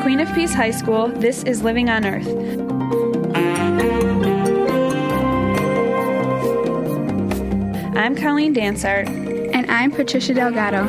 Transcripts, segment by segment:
Queen of Peace High School, this is Living on Earth. I'm Colleen Dansart. And I'm Patricia Delgado.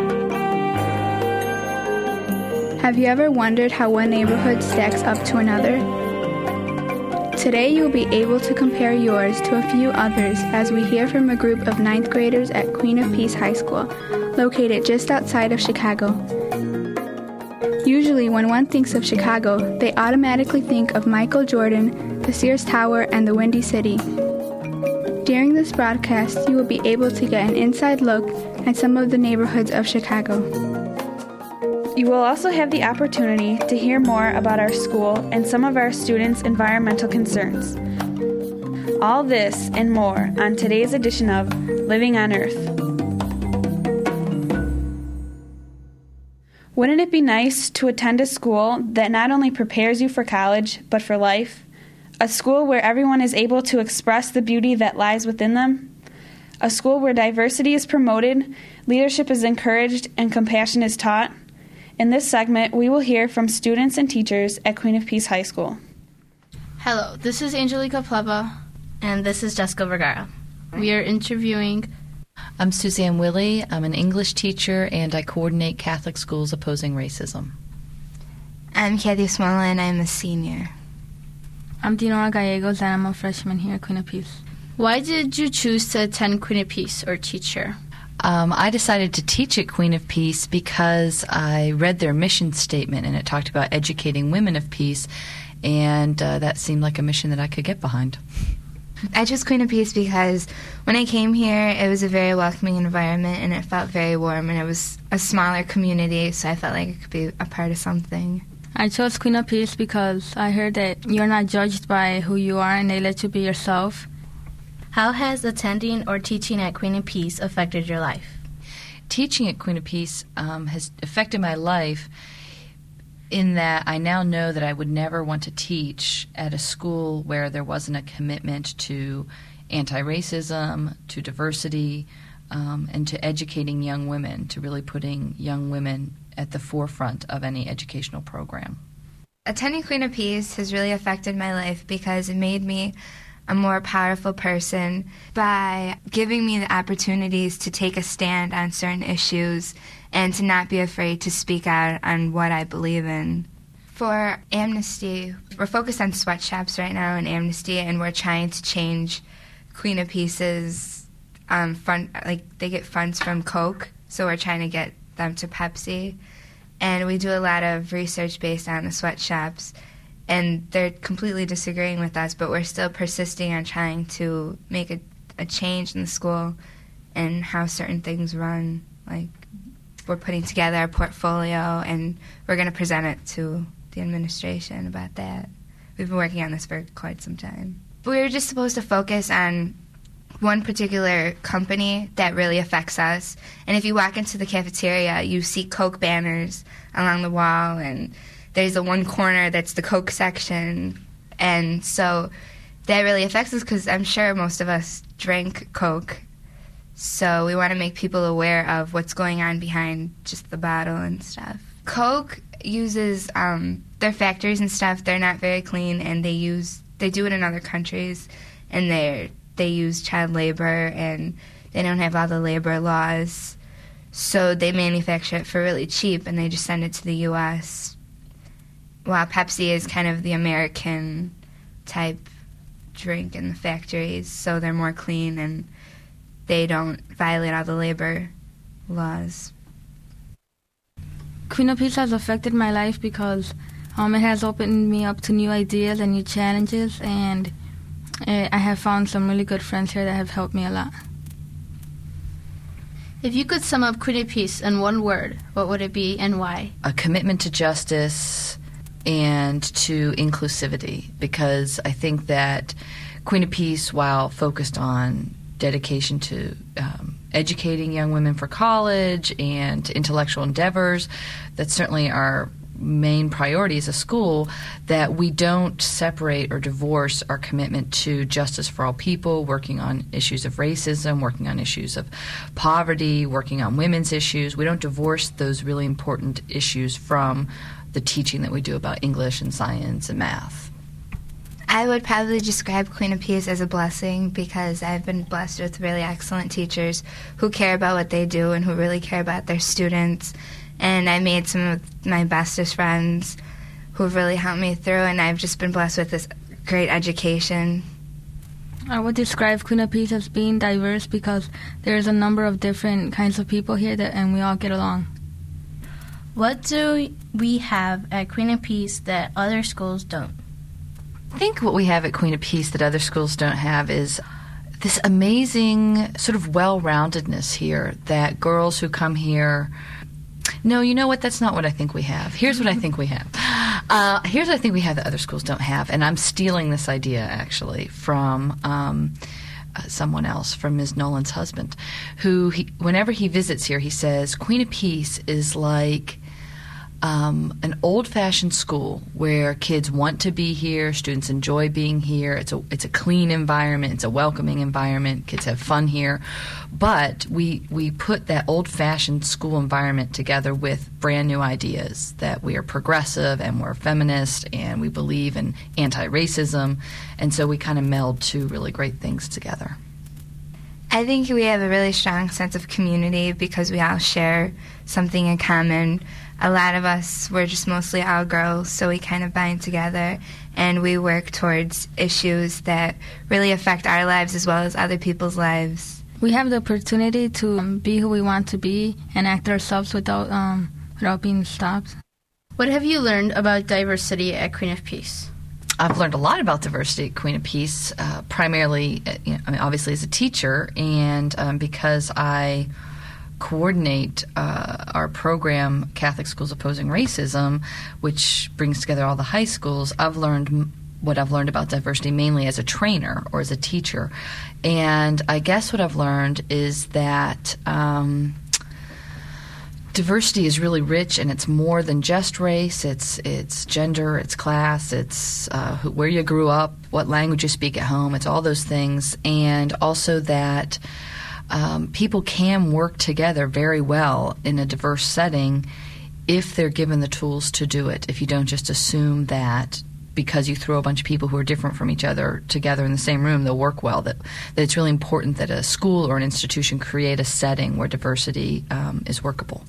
Have you ever wondered how one neighborhood stacks up to another? Today you'll be able to compare yours to a few others as we hear from a group of 9th graders at Queen of Peace High School, located just outside of Chicago. Usually when one thinks of Chicago, they automatically think of Michael Jordan, the Sears Tower, and the Windy City. During this broadcast, you will be able to get an inside look at some of the neighborhoods of Chicago. You will also have the opportunity to hear more about our school and some of our students' environmental concerns. All this and more on today's edition of Living on Earth. Wouldn't it be nice to attend a school that not only prepares you for college, but for life? A school where everyone is able to express the beauty that lies within them? A school where diversity is promoted, leadership is encouraged, and compassion is taught? In this segment, we will hear from students and teachers at Queen of Peace High School. Hello, this is Angelica Pleva. And this is Jessica Vergara. We are interviewing. I'm Suzanne Willey. I'm an English teacher, and I coordinate Catholic Schools Opposing Racism. I'm Kathy Smolin. I'm a senior. I'm Dinora Gallegos, and I'm a freshman here at Queen of Peace. Why did you choose to attend Queen of Peace or teach here? I decided to teach at Queen of Peace because I read their mission statement, and it talked about educating women of peace, and that seemed like a mission that I could get behind. I chose Queen of Peace because when I came here, it was a very welcoming environment, and it felt very warm, and it was a smaller community, so I felt like it could be a part of something. I chose Queen of Peace because I heard that you're not judged by who you are, and they let you be yourself. How has attending or teaching at Queen of Peace affected your life? Teaching at Queen of Peace has affected my life in that I now know that I would never want to teach at a school where there wasn't a commitment to anti-racism, to diversity, and to educating young women, to really putting young women at the forefront of any educational program. Attending Queen of Peace has really affected my life because it made me a more powerful person by giving me the opportunities to take a stand on certain issues and to not be afraid to speak out on what I believe in. For Amnesty, we're focused on sweatshops right now in Amnesty, and we're trying to change Queen of Peace's fund. Like, they get funds from Coke, so we're trying to get them to Pepsi. And we do a lot of research based on the sweatshops, and they're completely disagreeing with us, but we're still persisting on trying to make a change in the school and how certain things run. Like, we're putting together our portfolio, and we're going to present it to the administration about that. We've been working on this for quite some time. But we were just supposed to focus on one particular company that really affects us. And if you walk into the cafeteria, you see Coke banners along the wall, and there's a one corner that's the Coke section. And so that really affects us because I'm sure most of us drink Coke. So we want to make people aware of what's going on behind just the bottle and stuff. Coke uses their factories and stuff. They're not very clean, and they do it in other countries, and they use child labor, and they don't have all the labor laws. So they manufacture it for really cheap, and they just send it to the U.S., while Pepsi is kind of the American type drink in the factories, so they're more clean and they don't violate all the labor laws. Queen of Peace has affected my life because it has opened me up to new ideas and new challenges, and I have found some really good friends here that have helped me a lot. If you could sum up Queen of Peace in one word, what would it be and why? A commitment to justice and to inclusivity, because I think that Queen of Peace, while focused on dedication to educating young women for college and intellectual endeavors that certainly are main priority as a school, that we don't separate or divorce our commitment to justice for all people, working on issues of racism, working on issues of poverty, working on women's issues. We don't divorce those really important issues from the teaching that we do about English and science and math. I would probably describe Queen of Peace as a blessing because I've been blessed with really excellent teachers who care about what they do and who really care about their students. And I made some of my bestest friends who have really helped me through, and I've just been blessed with this great education. I would describe Queen of Peace as being diverse because there's a number of different kinds of people here and we all get along. What do we have at Queen of Peace that other schools don't? I think what we have at Queen of Peace that other schools don't have is this amazing sort of well-roundedness here that girls who come here... No, you know what? That's not what I think we have. Here's what I think we have. Here's what I think we have that other schools don't have, and I'm stealing this idea, actually, from someone else, from Ms. Nolan's husband, who, whenever he visits here, he says, Queen of Peace is like an old-fashioned school where kids want to be here, students enjoy being here. It's a clean environment, it's a welcoming environment, kids have fun here. But we put that old-fashioned school environment together with brand new ideas that we are progressive and we're feminist and we believe in anti-racism, and so we kind of meld two really great things together. I think we have a really strong sense of community because we all share something in common. A lot of us, we're just mostly all girls, so we kind of bind together and we work towards issues that really affect our lives as well as other people's lives. We have the opportunity to be who we want to be and act ourselves without being stopped. What have you learned about diversity at Queen of Peace? I've learned a lot about diversity at Queen of Peace, primarily, obviously as a teacher, and because I coordinate our program, Catholic Schools Opposing Racism, which brings together all the high schools. I've learned what I've learned about diversity mainly as a trainer or as a teacher. And I guess what I've learned is that diversity is really rich, and it's more than just race. It's gender, it's class, it's where you grew up, what language you speak at home. It's all those things. And also that people can work together very well in a diverse setting if they're given the tools to do it, if you don't just assume that because you throw a bunch of people who are different from each other together in the same room, they'll work well, that it's really important that a school or an institution create a setting where diversity is workable.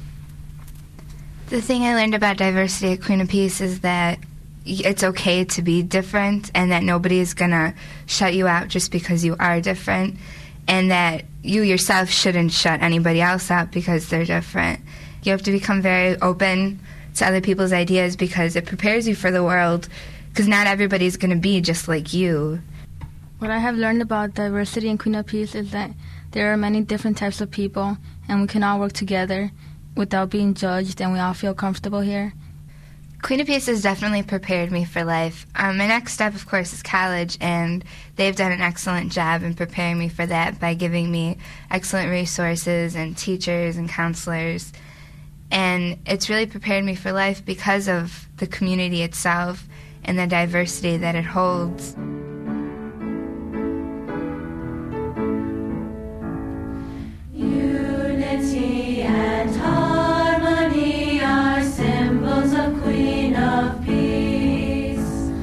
The thing I learned about diversity at Queen of Peace is that it's okay to be different and that nobody is going to shut you out just because you are different, and that you yourself shouldn't shut anybody else out because they're different. You have to become very open to other people's ideas because it prepares you for the world, because not everybody's going to be just like you. What I have learned about diversity in Queen of Peace is that there are many different types of people, and we can all work together without being judged, and we all feel comfortable here. Queen of Peace has definitely prepared me for life. My next step, of course, is college, and they've done an excellent job in preparing me for that by giving me excellent resources and teachers and counselors. And it's really prepared me for life because of the community itself and the diversity that it holds. Unity and harmony are symbols of Queen of Peace.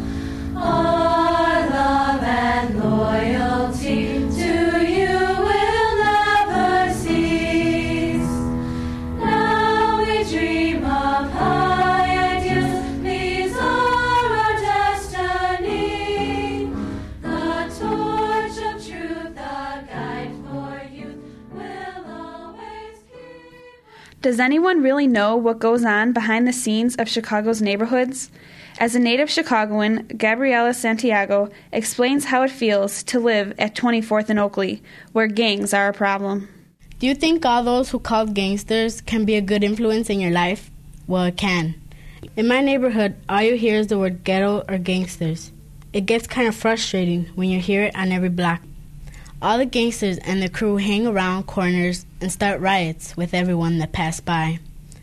Our love and loyalty to you will never cease. Now we dream of high ideals, these are our destiny. The torch of truth, a guide for youth, will always keep. Does anyone really know what goes on behind the scenes of Chicago's neighborhoods? As a native Chicagoan, Gabriela Santiago explains how it feels to live at 24th and Oakley, where gangs are a problem. Do you think all those who call gangsters can be a good influence in your life? Well, it can. In my neighborhood, all you hear is the word ghetto or gangsters. It gets kind of frustrating when you hear it on every block. All the gangsters and the crew hang around corners and start riots with everyone that pass by.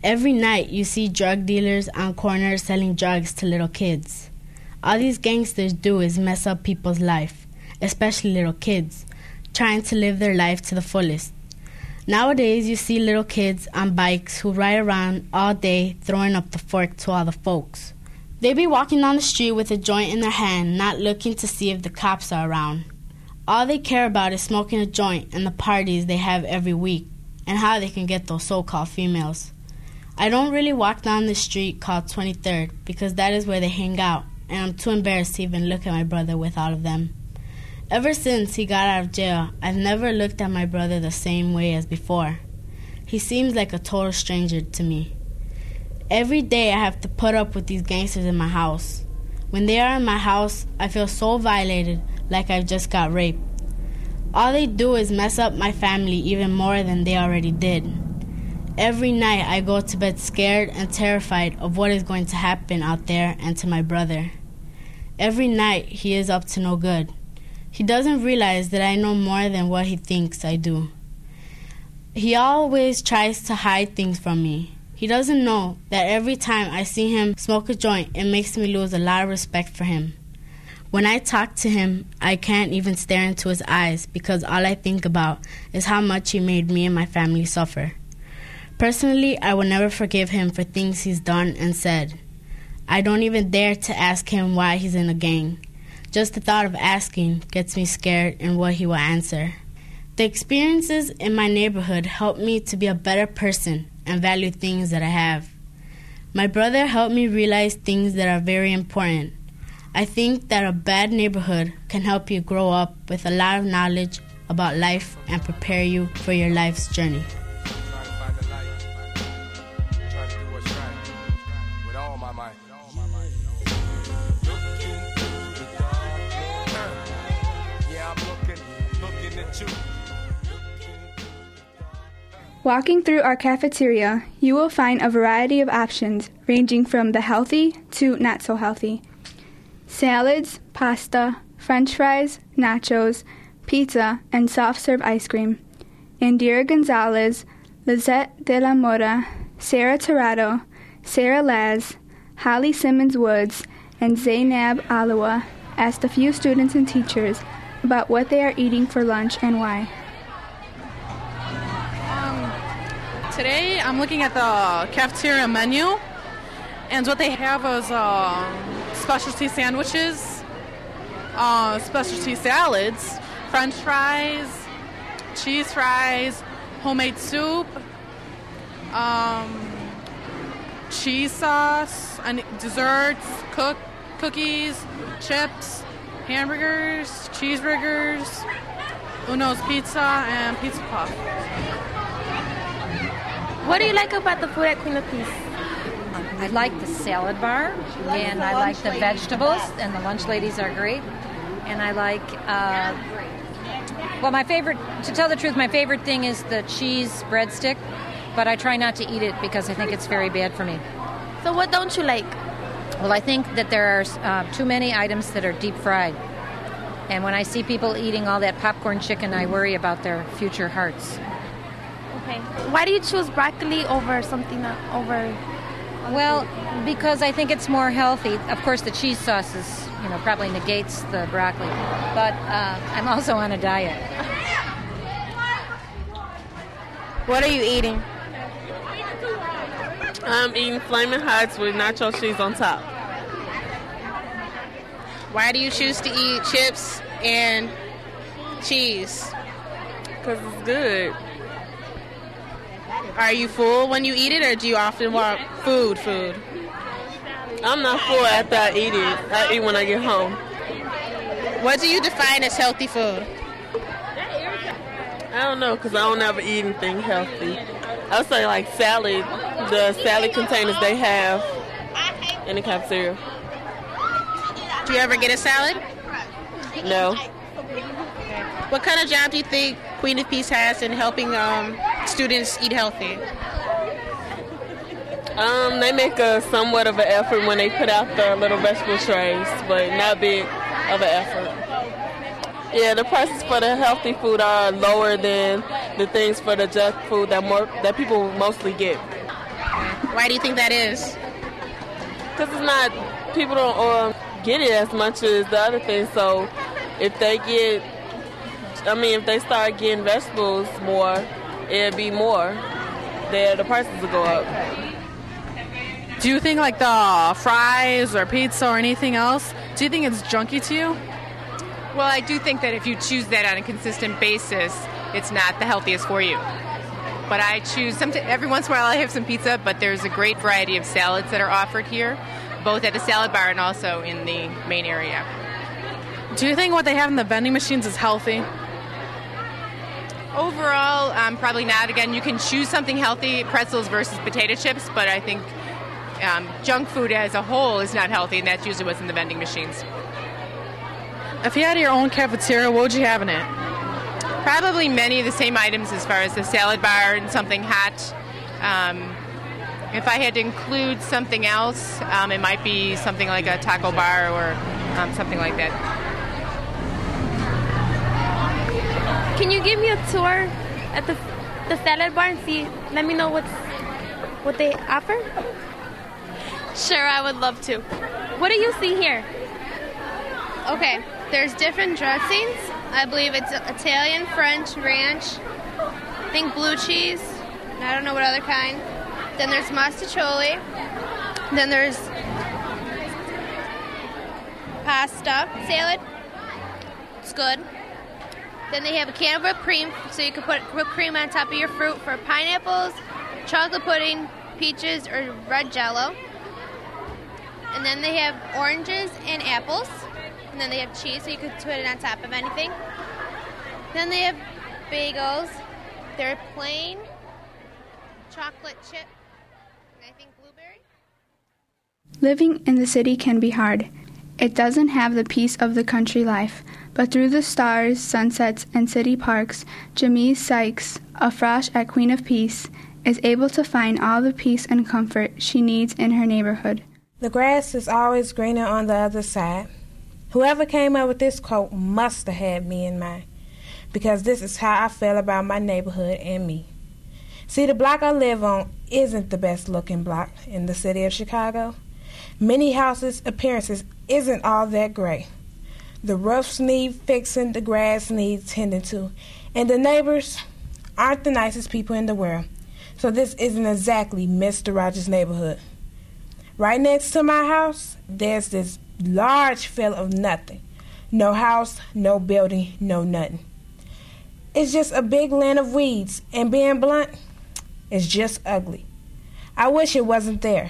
Every night you see drug dealers on corners selling drugs to little kids. All these gangsters do is mess up people's life, especially little kids, trying to live their life to the fullest. Nowadays you see little kids on bikes who ride around all day throwing up the fork to all the folks. They be walking down the street with a joint in their hand, not looking to see if the cops are around. All they care about is smoking a joint and the parties they have every week, and how they can get those so-called females. I don't really walk down the street called 23rd because that is where they hang out, and I'm too embarrassed to even look at my brother with all of them. Ever since he got out of jail, I've never looked at my brother the same way as before. He seems like a total stranger to me. Every day I have to put up with these gangsters in my house. When they are in my house, I feel so violated, like I've just got raped. All they do is mess up my family even more than they already did. Every night I go to bed scared and terrified of what is going to happen out there and to my brother. Every night he is up to no good. He doesn't realize that I know more than what he thinks I do. He always tries to hide things from me. He doesn't know that every time I see him smoke a joint, it makes me lose a lot of respect for him. When I talk to him, I can't even stare into his eyes because all I think about is how much he made me and my family suffer. Personally, I will never forgive him for things he's done and said. I don't even dare to ask him why he's in a gang. Just the thought of asking gets me scared and what he will answer. The experiences in my neighborhood helped me to be a better person and value things that I have. My brother helped me realize things that are very important. I think that a bad neighborhood can help you grow up with a lot of knowledge about life and prepare you for your life's journey. Walking through our cafeteria, you will find a variety of options ranging from the healthy to not so healthy. Salads, pasta, french fries, nachos, pizza, and soft-serve ice cream. Indira Gonzalez, Lizette De La Mora, Sarah Tirado, Sarah Laz, Holly Simmons-Woods, and Zainab Alawa asked a few students and teachers about what they are eating for lunch and why. Today I'm looking at the cafeteria menu, and what they have is specialty sandwiches, specialty salads, french fries, cheese fries, homemade soup, cheese sauce, and desserts, cookies, chips, hamburgers, cheeseburgers, Uno's Pizza, and Pizza Puff. What do you like about the food at Queen Latif's? I like the salad bar, and I like the vegetables, and the lunch ladies are great. And I like, my favorite, to tell the truth, my favorite thing is the cheese breadstick, but I try not to eat it because I think it's very bad for me. So what don't you like? Well, I think that there are too many items that are deep fried. And when I see people eating all that popcorn chicken, I worry about their future hearts. Okay. Why do you choose broccoli over something over? Well, because I think it's more healthy. Of course, the cheese sauce is, probably negates the broccoli. But I'm also on a diet. What are you eating? I'm eating Flamin' Hots with nacho cheese on top. Why do you choose to eat chips and cheese? Because it's good. Are you full when you eat it, or do you often want food? I'm not full after I eat it. I eat when I get home. What do you define as healthy food? I don't know, because I don't ever eat anything healthy. I would say like salad, the salad containers they have in the cafeteria. Do you ever get a salad? No. What kind of job do you think Queen of Peace has in helping students eat healthy? They make a somewhat of an effort when they put out the little vegetable trays, but not big of an effort. Yeah, the prices for the healthy food are lower than the things for the junk food that people mostly get. Why do you think that is? Because it's not, people don't get it as much as the other things. So if they start getting vegetables more, it'll be more. The prices will go up. Do you think like the fries or pizza or anything else, do you think it's junky to you? Well, I do think that if you choose that on a consistent basis, it's not the healthiest for you. But I choose, every once in a while I have some pizza, but there's a great variety of salads that are offered here, both at the salad bar and also in the main area. Do you think what they have in the vending machines is healthy? Overall, probably not. Again, you can choose something healthy, pretzels versus potato chips, but I think junk food as a whole is not healthy, and that's usually what's in the vending machines. If you had your own cafeteria, what would you have in it? Probably many of the same items as far as the salad bar and something hot. If I had to include something else, it might be something like a taco bar or something like that. Can you give me a tour at the salad bar and let me know what they offer? Sure, I would love to. What do you see here? Okay, there's different dressings. I believe it's Italian, French, ranch, I think blue cheese, and I don't know what other kind. Then there's mostaccioli. Then there's pasta salad. It's good. Then they have a can of whipped cream, so you can put whipped cream on top of your fruit for pineapples, chocolate pudding, peaches, or red Jell-O. And then they have oranges and apples. And then they have cheese, so you could put it on top of anything. Then they have bagels. They're plain chocolate chip, and I think blueberry. Living in the city can be hard. It doesn't have the peace of the country life, but through the stars, sunsets, and city parks, Jamise Sykes, afresh at Queen of Peace, is able to find all the peace and comfort she needs in her neighborhood. The grass is always greener on the other side. Whoever came up with this quote must have had me in mind, because this is how I feel about my neighborhood and me. See, the block I live on isn't the best looking block in the city of Chicago. Many houses' appearances isn't all that great. The roofs need fixing, the grass needs tending to, and the neighbors aren't the nicest people in the world. So this isn't exactly Mr. Rogers' neighborhood. Right next to my house, there's this large field of nothing. No house, no building, no nothing. It's just a big land of weeds, and being blunt, it's just ugly. I wish it wasn't there.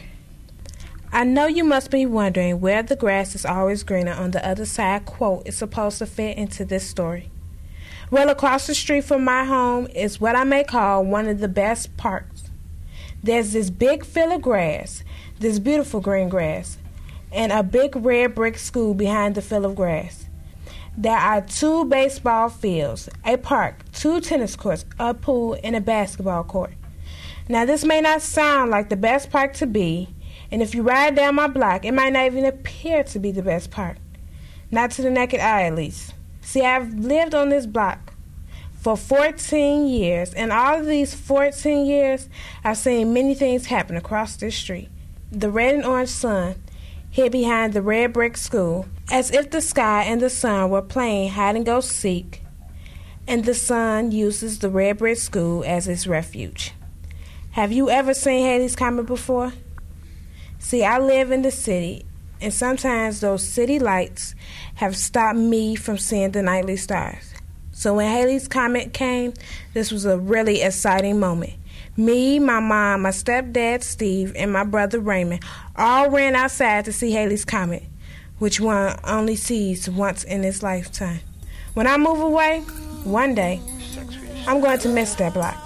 I know you must be wondering where the grass is always greener on the other side quote is supposed to fit into this story. Well, across the street from my home is what I may call one of the best parks. There's this big field of grass, this beautiful green grass, and a big red brick school behind the field of grass. There are 2 baseball fields, a park, 2 tennis courts, a pool, and a basketball court. Now, this may not sound like the best park to be, and if you ride down my block, it might not even appear to be the best park. Not to the naked eye, at least. See, I've lived on this block for 14 years, and all of these 14 years, I've seen many things happen across this street. The red and orange sun hid behind the red brick school, as if the sky and the sun were playing hide-and-go-seek, and the sun uses the red brick school as its refuge. Have you ever seen Halley's Comet before? See, I live in the city, and sometimes those city lights have stopped me from seeing the nightly stars. So when Halley's Comet came, this was a really exciting moment. Me, my mom, my stepdad, Steve, and my brother, Raymond, all ran outside to see Halley's Comet, which one only sees once in his lifetime. When I move away, one day, I'm going to miss that block.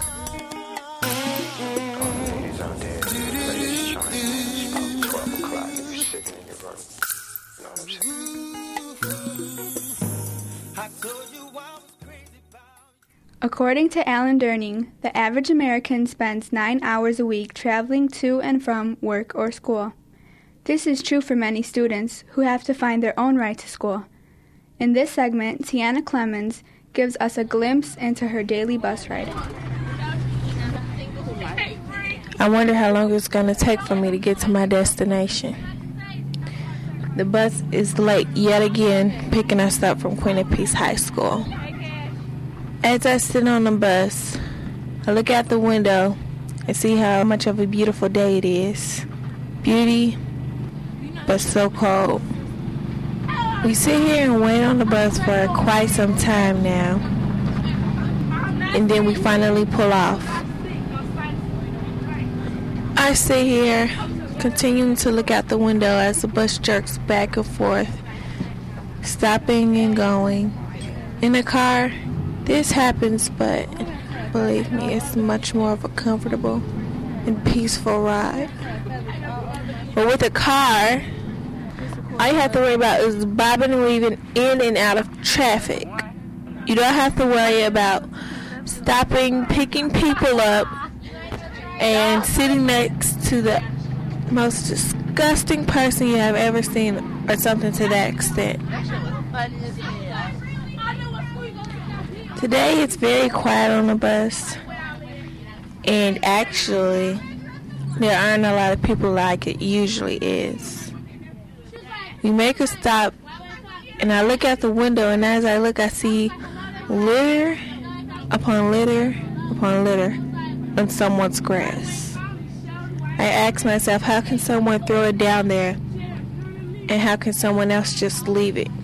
According to Alan Durning, the average American spends 9 hours a week traveling to and from work or school. This is true for many students who have to find their own ride to school. In this segment, Tiana Clemens gives us a glimpse into her daily bus ride. I wonder how long it's going to take for me to get to my destination. The bus is late yet again, picking us up from Queen of Peace High School. As I sit on the bus, I look out the window and see how much of a beautiful day it is. Beauty, but so cold. We sit here and wait on the bus for quite some time now, and then we finally pull off. I sit here, continuing to look out the window as the bus jerks back and forth, stopping and going. In the car, this happens, but believe me, it's much more of a comfortable and peaceful ride. But with a car, all you have to worry about is bobbing and weaving in and out of traffic. You don't have to worry about stopping, picking people up, and sitting next to the most disgusting person you have ever seen, or something to that extent. Today it's very quiet on the bus, and actually there aren't a lot of people like it usually is. We make a stop, and I look out the window, and as I look, I see litter upon litter upon litter on someone's grass. I ask myself, how can someone throw it down there, and how can someone else just leave it?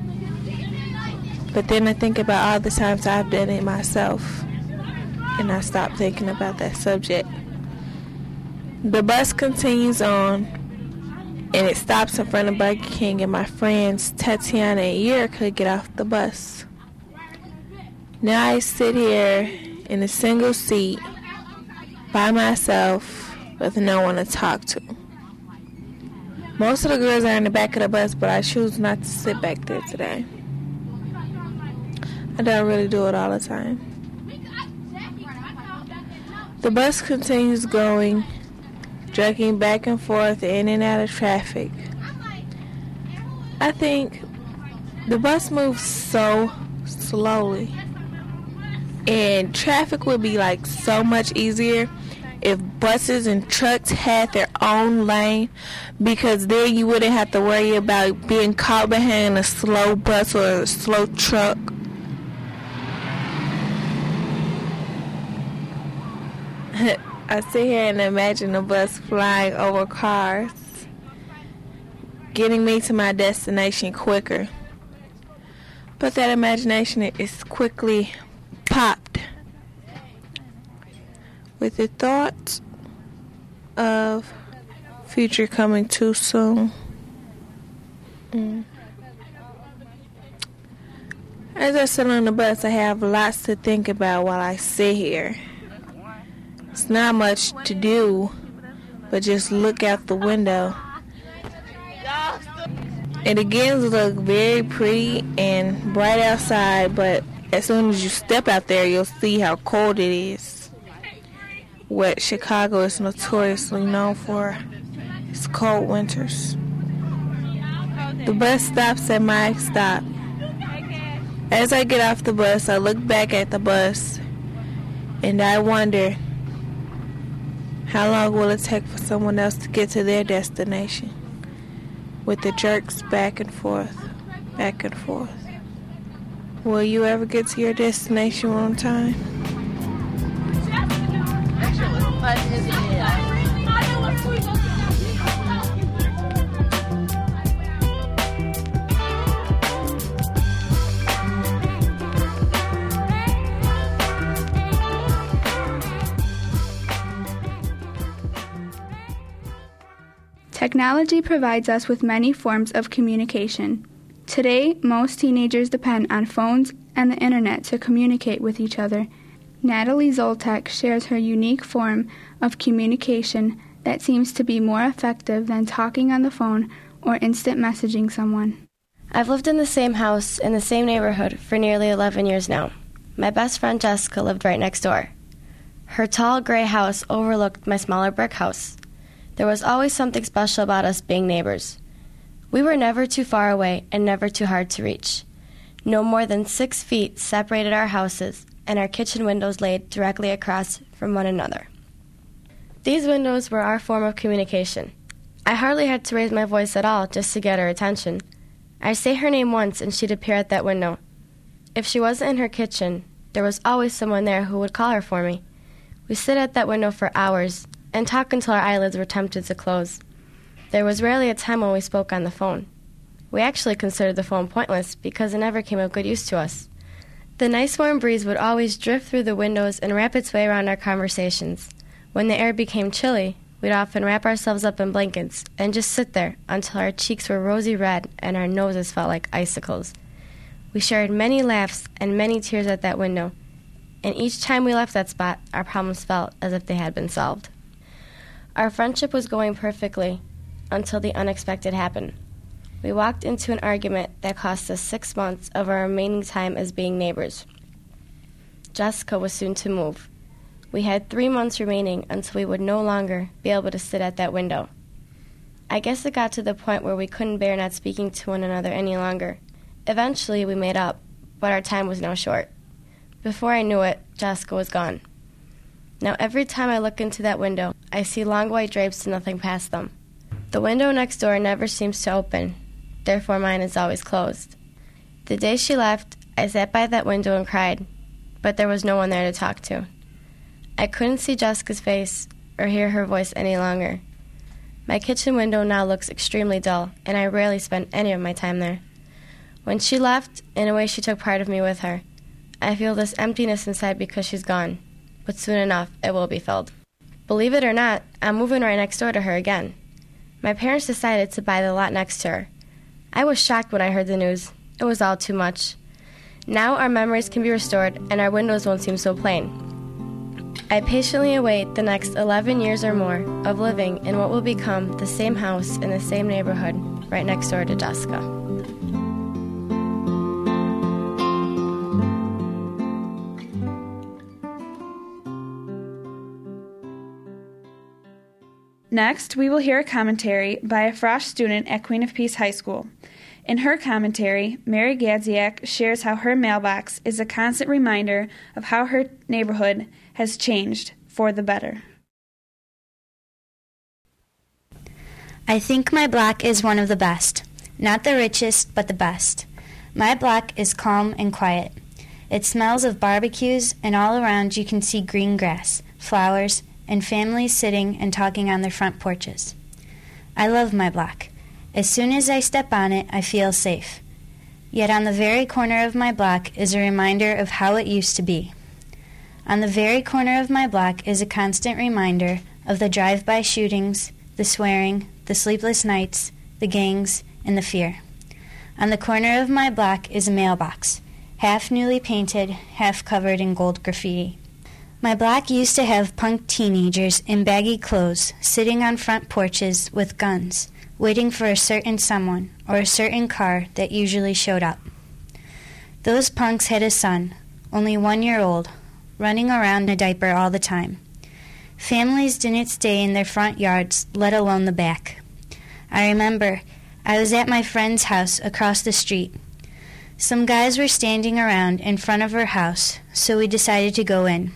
But then I think about all the times I've done it myself, and I stop thinking about that subject. The bus continues on, and it stops in front of Burger King, and my friends Tatiana and Erica get off the bus. Now I sit here in a single seat by myself with no one to talk to. Most of the girls are in the back of the bus, but I choose not to sit back there today. I don't really do it all the time. The bus continues going, jerking back and forth in and out of traffic. I think the bus moves so slowly, and traffic would be like so much easier if buses and trucks had their own lane, because then you wouldn't have to worry about being caught behind a slow bus or a slow truck. I sit here and imagine a bus flying over cars, getting me to my destination quicker. But that imagination is quickly popped with the thought of future coming too soon. As I sit on the bus, I have lots to think about while I sit here. It's not much to do, but just look out the window. It begins to look very pretty and bright outside, but as soon as you step out there, you'll see how cold it is. What Chicago is notoriously known for is cold winters. The bus stops at my stop. As I get off the bus, I look back at the bus, and I wonder, how long will it take for someone else to get to their destination? With the jerks back and forth, back and forth. Will you ever get to your destination on time? Technology provides us with many forms of communication. Today, most teenagers depend on phones and the internet to communicate with each other. Natalie Zoltek shares her unique form of communication that seems to be more effective than talking on the phone or instant messaging someone. I've lived in the same house in the same neighborhood for nearly 11 years now. My best friend Jessica lived right next door. Her tall gray house overlooked my smaller brick house. There was always something special about us being neighbors. We were never too far away and never too hard to reach. No more than 6 feet separated our houses, and our kitchen windows laid directly across from one another. These windows were our form of communication. I hardly had to raise my voice at all just to get her attention. I'd say her name once and she'd appear at that window. If she wasn't in her kitchen, there was always someone there who would call her for me. We'd sit at that window for hours and talk until our eyelids were tempted to close. There was rarely a time when we spoke on the phone. We actually considered the phone pointless because it never came of good use to us. The nice warm breeze would always drift through the windows and wrap its way around our conversations. When the air became chilly, we'd often wrap ourselves up in blankets and just sit there until our cheeks were rosy red and our noses felt like icicles. We shared many laughs and many tears at that window, and each time we left that spot, our problems felt as if they had been solved. Our friendship was going perfectly until the unexpected happened. We walked into an argument that cost us 6 months of our remaining time as being neighbors. Jessica was soon to move. We had 3 months remaining until we would no longer be able to sit at that window. I guess it got to the point where we couldn't bear not speaking to one another any longer. Eventually, we made up, but our time was now short. Before I knew it, Jessica was gone. Now every time I look into that window, I see long white drapes and nothing past them. The window next door never seems to open, therefore mine is always closed. The day she left, I sat by that window and cried, but there was no one there to talk to. I couldn't see Jessica's face or hear her voice any longer. My kitchen window now looks extremely dull, and I rarely spend any of my time there. When she left, in a way she took part of me with her. I feel this emptiness inside because she's gone, but soon enough it will be filled. Believe it or not, I'm moving right next door to her again. My parents decided to buy the lot next to her. I was shocked when I heard the news. It was all too much. Now our memories can be restored and our windows won't seem so plain. I patiently await the next 11 years or more of living in what will become the same house in the same neighborhood right next door to Jessica. Next, we will hear a commentary by a Frosh student at Queen of Peace High School. In her commentary, Mary Gadziak shares how her mailbox is a constant reminder of how her neighborhood has changed for the better. I think my block is one of the best. Not the richest, but the best. My block is calm and quiet. It smells of barbecues, and all around you can see green grass, flowers, and families sitting and talking on their front porches. I love my block. As soon as I step on it, I feel safe. Yet on the very corner of my block is a reminder of how it used to be. On the very corner of my block is a constant reminder of the drive-by shootings, the swearing, the sleepless nights, the gangs, and the fear. On the corner of my block is a mailbox, half newly painted, half covered in gold graffiti. My block used to have punk teenagers in baggy clothes sitting on front porches with guns, waiting for a certain someone or a certain car that usually showed up. Those punks had a son, only 1 year old, running around in a diaper all the time. Families didn't stay in their front yards, let alone the back. I remember I was at my friend's house across the street. Some guys were standing around in front of her house, so we decided to go in.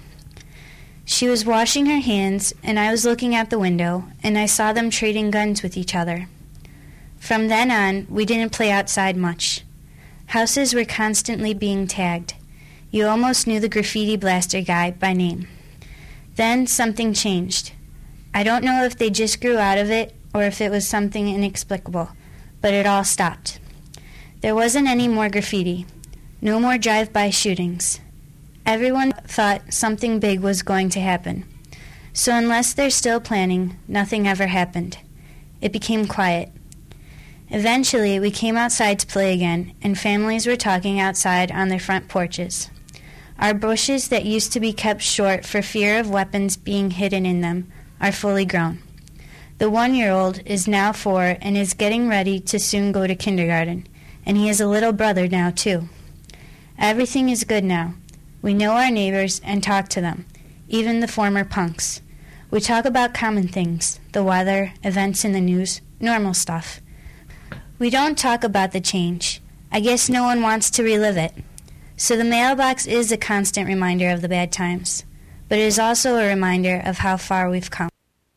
She was washing her hands, and I was looking out the window, and I saw them trading guns with each other. From then on, we didn't play outside much. Houses were constantly being tagged. You almost knew the graffiti blaster guy by name. Then something changed. I don't know if they just grew out of it or if it was something inexplicable, but it all stopped. There wasn't any more graffiti. No more drive-by shootings. Everyone thought something big was going to happen. So unless they're still planning, nothing ever happened. It became quiet. Eventually, we came outside to play again, and families were talking outside on their front porches. Our bushes that used to be kept short for fear of weapons being hidden in them are fully grown. The 1-year-old is now 4 and is getting ready to soon go to kindergarten, and he has a little brother now, too. Everything is good now. We know our neighbors and talk to them, even the former punks. We talk about common things, the weather, events in the news, normal stuff. We don't talk about the change. I guess no one wants to relive it. So the mailbox is a constant reminder of the bad times, but it is also a reminder of how far we've come.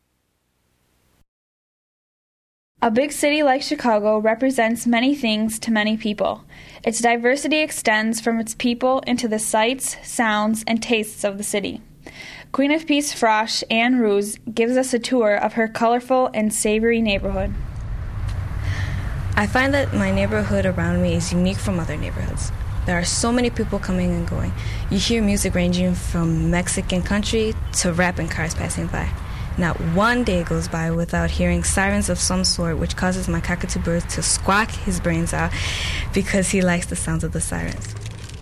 A big city like Chicago represents many things to many people. Its diversity extends from its people into the sights, sounds, and tastes of the city. Queen of Peace Frosh, Anne Ruse, gives us a tour of her colorful and savory neighborhood. I find that my neighborhood around me is unique from other neighborhoods. There are so many people coming and going. You hear music ranging from Mexican country to rap and cars passing by. Not one day goes by without hearing sirens of some sort, which causes my cockatoo bird to squawk his brains out because he likes the sounds of the sirens.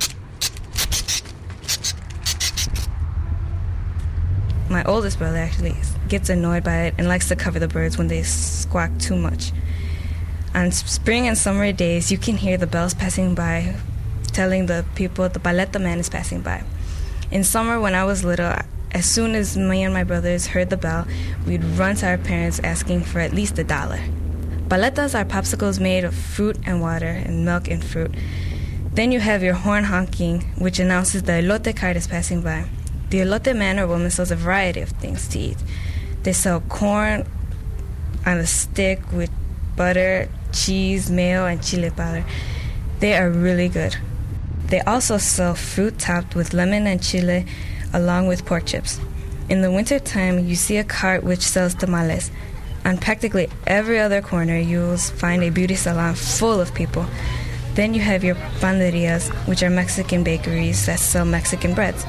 My oldest brother actually gets annoyed by it and likes to cover the birds when they squawk too much. On spring and summer days, you can hear the bells passing by, telling the people the paleta man is passing by. In summer, when I was little, as soon as me and my brothers heard the bell, we'd run to our parents asking for at least $1. Paletas are popsicles made of fruit and water and milk and fruit. Then you have your horn honking, which announces the elote cart is passing by. The elote man or woman sells a variety of things to eat. They sell corn on a stick with butter, cheese, mayo, and chile powder. They are really good. They also sell fruit topped with lemon and chile along with pork chips. In the wintertime, you see a cart which sells tamales. On practically every other corner, you'll find a beauty salon full of people. Then you have your panderias, which are Mexican bakeries that sell Mexican breads.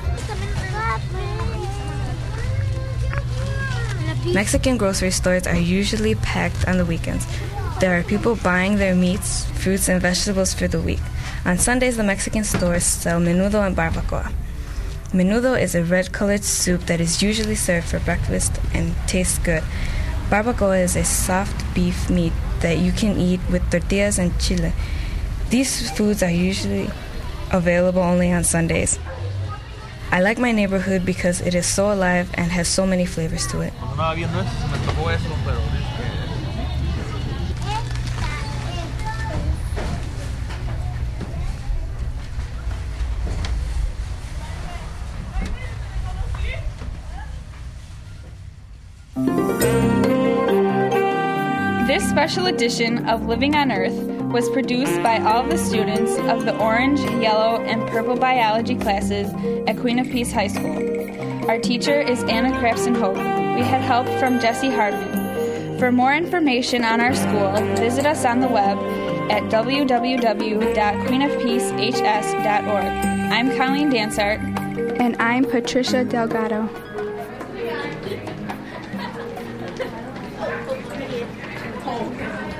Mexican grocery stores are usually packed on the weekends. There are people buying their meats, fruits, and vegetables for the week. On Sundays, the Mexican stores sell menudo and barbacoa. Menudo is a red-colored soup that is usually served for breakfast and tastes good. Barbacoa is a soft beef meat that you can eat with tortillas and chile. These foods are usually available only on Sundays. I like my neighborhood because it is so alive and has so many flavors to it. This special edition of Living on Earth was produced by all of the students of the orange, yellow, and purple biology classes at Queen of Peace High School. Our teacher is Anna Crafson Hope. We had help from Jesse Hardman. For more information on our school, visit us on the web at www.queenofpeacehs.org. I'm Colleen Dansart. And I'm Patricia Delgado. Oh.